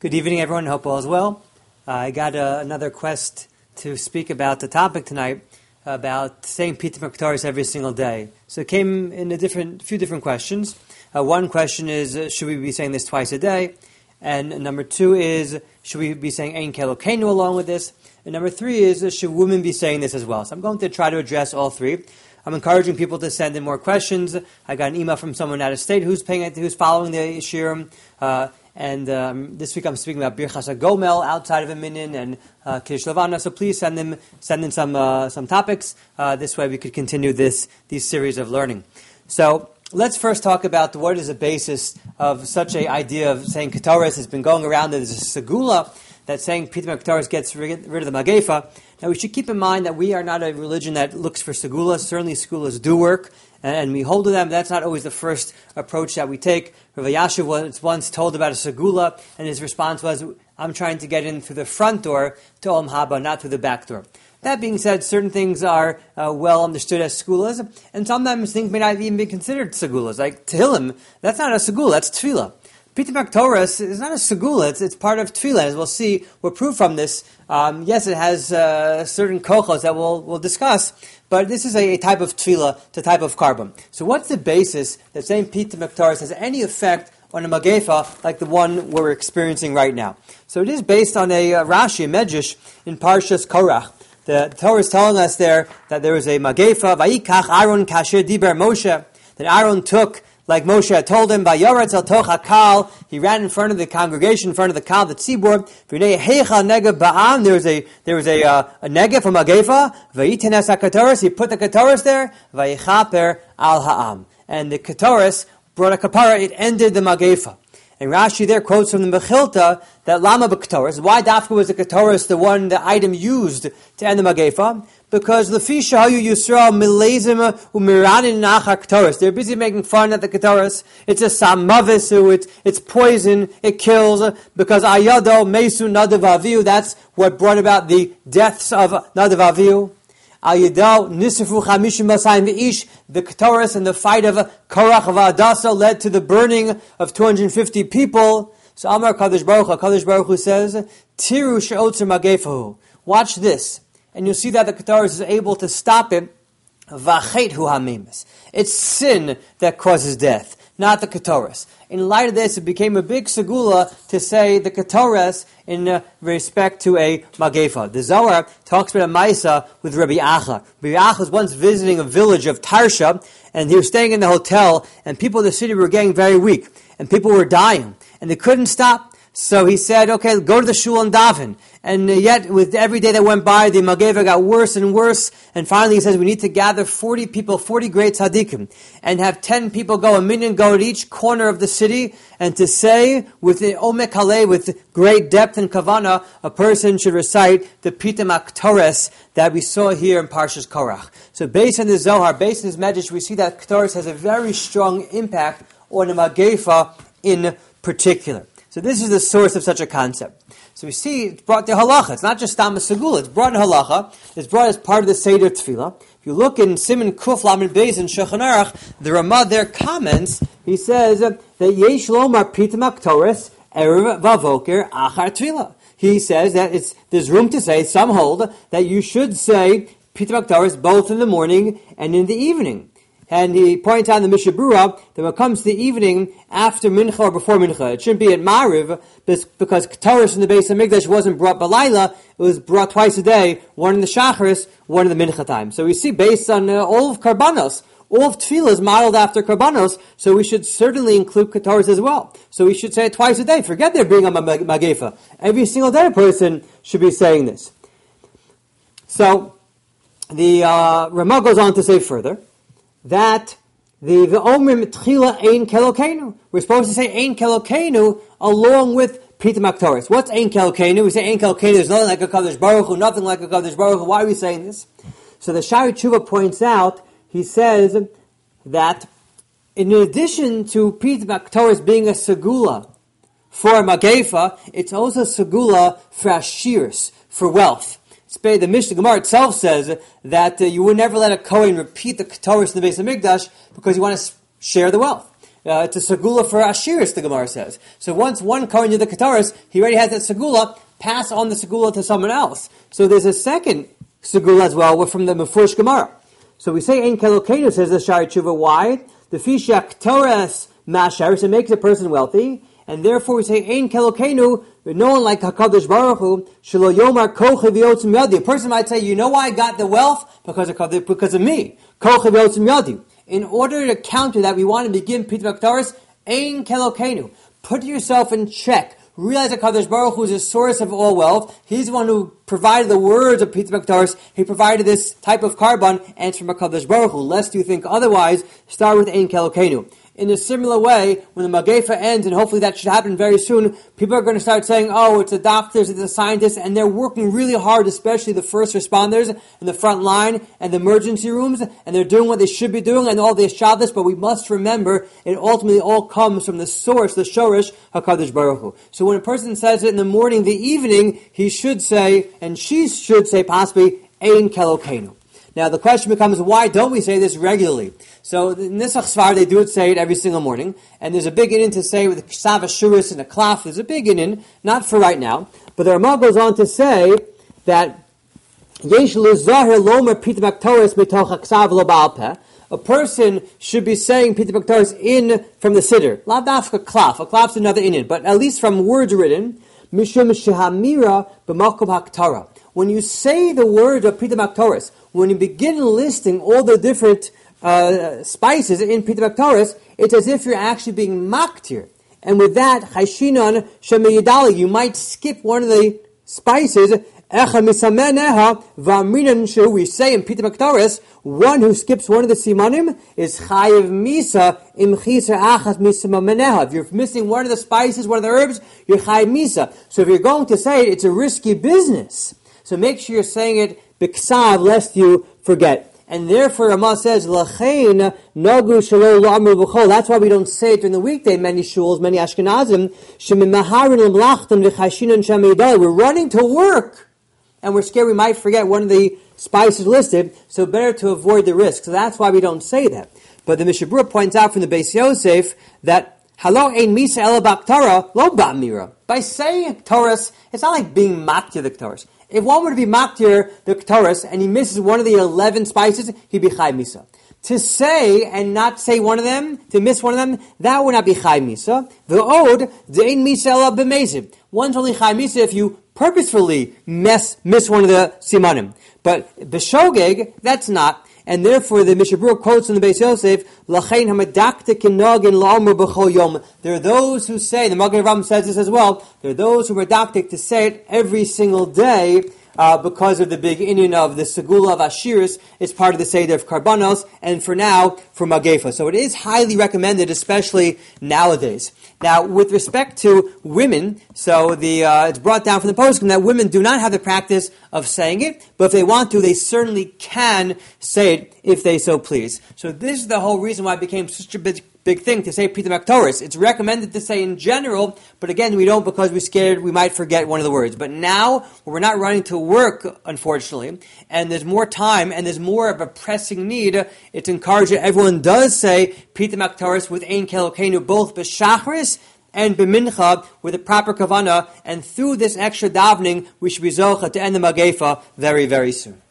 Good evening, everyone. Hope all is well. I got another request to speak about the topic tonight about saying Pita Maktaris every single day. So it came in few different questions. One question is, should we be saying this twice a day? And number two is, should we be saying Ein Kelokenu along with this? And number three is, should women be saying this as well? So I'm going to try to address all three. I'm encouraging people to send in more questions. I got an email from someone out of state who's following the shiurim. And this week I'm speaking about Birchas HaGomel outside of a minyan and Kiddush Levana. So please send in some topics. This way we could continue these series of learning. So let's first talk about what is the basis of such an idea of saying Ketoris. Has been going around that there's a segula that saying Pita Ketoris gets rid of the Magefa. Now we should keep in mind that we are not a religion that looks for segulas. Certainly segulas do work, and we hold to them. That's not always the first approach that we take. Rav Yashiv was once told about a segula, and his response was, I'm trying to get in through the front door to Olam Haba, not through the back door. That being said, certain things are well understood as segulas, and sometimes things may not even be considered segulas. Like Tehillim, that's not a segula, that's tefillah. Pita Maktoris is not a segula, it's part of tefillah. As we'll see, we're proof from this. Yes, it has certain kochos that we'll discuss, but this is a type of tefillah, it's a type of carbon. So what's the basis that saying Pita Maktoris has any effect on a magefa like the one we're experiencing right now? So it is based on a Rashi, a Medrash, in Parshas Korach. The Torah is telling us there that there was a magefa, Vayikach Aaron kasher diber Moshe, that Aaron took, like Moshe had told him, Vayoretz el toch hakal, he ran in front of the congregation, in front of the kal, the tzibur. V'nei heicha negev ba'am, there was a negev, a magefa. V'yitenes hakatoris, he put the katoris there. Vayichaper al ha'am, and the katoris brought a kapara. It ended the magefa. And Rashi there quotes from the Mechilta that lama b'katoris. Why dafka was the katoris the item used to end the magefa? Because lefisha hayu Yisrael milezim umiranin nachar katoris. They're busy making fun at the katoris. It's a samavisu. It's poison. It kills. Because ayado mesu nadav aviu. That's what brought about the deaths of nadav aviu. Ayado nisifru chamishim basayim v'ish. The katoris and the fight of Korach of Adasa led to the burning of 250 people. So Amar Kadosh Baruch Hu says, Tiru she'otzer magefahu. Watch this. And you'll see that the Ketoris is able to stop it. V'achet hu hamimis. It's sin that causes death, not the Ketoris. In light of this, it became a big segula to say the Ketoris in respect to a magefa. The Zohar talks about a Maisa with Rabbi Acha. Rabbi Acha was once visiting a village of Tarsha, and he was staying in the hotel, and people in the city were getting very weak, and people were dying, and they couldn't stop. So he said, okay, go to the shul and daven. And yet, with every day that went by, the Mageva got worse and worse. And finally he says, we need to gather 40 people, 40 great tzaddikim, and have 10 people go, a minyan go at each corner of the city, and to say, with the omek haleh, with great depth and kavana, a person should recite the Pita Maktoris that we saw here in Parshas Korach. So based on the Zohar, based on this Medrash, we see that Ketoris has a very strong impact on the Magefa in particular. So this is the source of such a concept. So we see it's brought to halacha. It's not just Stam Segula. It's brought in halacha. It's brought as part of the Seder Tefillah. If you look in Siman Kuf Lamed Beis in Shulchan Aruch, the Ramah there comments. He says that Yesh Lomar Pita Maktoris Erev Vavoker Achar Tefillah. He says that there's room to say, some hold, that you should say Pita Maktoris both in the morning and in the evening. And he points out in the Mishabura that when it comes to the evening, after Mincha or before Mincha, it shouldn't be at Ma'ariv, because Ketoris in the Beis HaMikdash wasn't brought Balayla, it was brought twice a day, one in the Shacharis, one in the Mincha time. So we see based on all of Karbanos, all of Tefillah is modeled after Karbanos, so we should certainly include Ketoris as well. So we should say it twice a day. Forget there being a Magefa. Every single day a person should be saying this. So the Ramah goes on to say further, that the Omrim Tchila Ein Kelokenu. We're supposed to say Ein Kelokenu along with Pita Maktoris. What's Ein Kelokenu? We say Ein Kelokenu, there's nothing like a Kadosh Baruch Hu, nothing like a Kadosh Baruch Hu. Why are we saying this? So the Shari Tshuva points out, he says that in addition to Pita Maktoris being a segula for a Magefa, it's also a segula for Ashiris, for wealth. The Mishnah Gemara itself says that you would never let a Kohen repeat the Ketoris in the Beis HaMikdash because you want to share the wealth. It's a segula for Ashiris, the Gemara says. So once one Kohen did the Kataris, he already has that segula, pass on the segula to someone else. So there's a second segula as well from the Mefurish Gemara. So we say Ein Kelokenu, says the Shari Tshuva. Why? The Fisha Ktores Masharis, it makes a person wealthy, and therefore we say Ein Kelokenu, no one like HaKadosh Baruch Hu, Shelo Yomar Kochev Yotzim Yadi. A person might say, you know why I got the wealth? Because of me. Kochev Yotzim Yadi. In order to counter that, we want to begin Pita Baktaris, Ein Kelokenu. Put yourself in check. Realize that HaKadosh Baruch Hu is the source of all wealth. He's the one who provided the words of Pita Baktaris. He provided this type of carbon, and it's from HaKadosh Baruch Hu. Lest you think otherwise, start with Ein Kelokenu. In a similar way, when the Magefa ends, and hopefully that should happen very soon, people are going to start saying, oh, it's the doctors, it's the scientists, and they're working really hard, especially the first responders in the front line and the emergency rooms, and they're doing what they should be doing, and all the Shabbos, but we must remember, it ultimately all comes from the source, the Shorish, HaKadosh Baruch Hu. So when a person says it in the morning, the evening, he should say, and she should say possibly, Ein Kelokenu. Now the question becomes, why don't we say this regularly? So in Nisach Svar, they do say it every single morning, and there's a big inyan to say with the Ksav Ashuris and a Klaf. There's a big inyan, not for right now, but the Ramah goes on to say that Yesh Luzahir Lomer Pita Baktoris Mitoch Ksav Lo Baal Peh. A person should be saying Pita Baktoris in from the Siddur. La Dafka Klaf. A Klaf's another inyan, but at least from words written, Mishum Shehamira B'Makom HaKtara. When you say the word of Pita Baktoris, when you begin listing all the different spices in Pita Baktoris, it's as if you're actually being maktir. And with that, Chayshinan Shemeyidali, you might skip one of the spices. Echa Misameneha V'Amrinan Shu, we say in Pita Baktoris, one who skips one of the simanim is Chayiv Misa Im Chiser Achas Misameneha. If you're missing one of the spices, one of the herbs, you're Chayiv Misa. So if you're going to say it, it's a risky business. So make sure you're saying it b'ksav, lest you forget. And therefore, Ramah says, L'chein nagu shelo la'amru b'chol. That's why we don't say it during the weekday. Many shuls, many Ashkenazim, shemimaharin l'mlachtan v'chashinan shameidai. We're running to work, and we're scared we might forget one of the spices listed. So better to avoid the risk. So that's why we don't say that. But the Mishabura points out from the Beis Yosef that Halo ein misa ela b'ktara lo ba'mira. By saying Ktoros, it's not like being maktir the Ktoros. If one were to be maktir the Ktoros and he misses one of the 11 spices, he'd be chai misa. To say and not say one of them, to miss one of them, that would not be chai misa. The od de'ein misa ela b'mezid. One's only chai misa if you purposefully miss one of the simanim. But b'shogeg, that's not. And therefore, the Mishabura quotes in the Beis Yosef, "Lachein hamadakte kinogin la'amr b'chol yom." There are those who say, the Magen Avraham says this as well. There are those who are medaktik to say it every single day because of the big inyan of the segula of Ashiris. It's part of the Seder of Karbanos, and for now, for Magefa. So it is highly recommended, especially nowadays. Now, with respect to women, so it's brought down from the poskim that women do not have the practice of saying it, but if they want to, they certainly can say it if they so please. So this is the whole reason why it became such a big thing to say Pita Baktoris. It's recommended to say in general, but again, we don't because we're scared we might forget one of the words. But now, we're not running to work, unfortunately, and there's more time, and there's more of a pressing need, it's encouraged that everyone does say Pita Baktoris with Ein Kelokenu, both B'Shachris and b'mincha with a proper kavana, and through this extra davening, we should be zocha to end the magefa very, very soon.